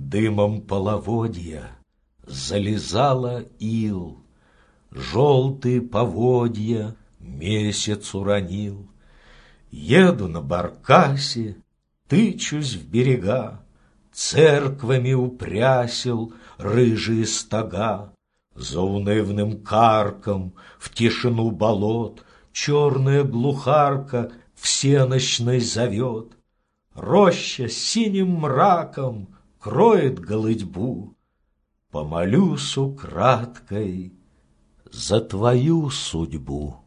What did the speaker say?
Дымом половодья зализала ил, желтые поводья месяц уронил. Еду на баркасе, тычусь в берега, церквами упрясил рыжие стога. За унывным карком в тишину болот черная глухарка всенощной зовет. Роща синим мраком кроет голытьбу. Помолюсь украдкой за твою судьбу.